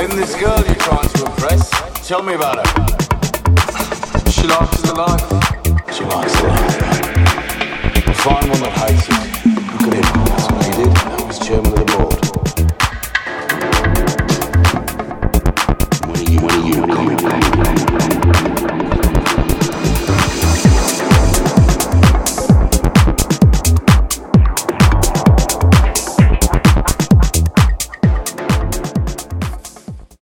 Isn't this girl you're trying to impress? Tell me about her. She likes the life. She likes the life. A fine one that hates it. Look at him. That's what he did. That was chairman of the board. When are you coming back?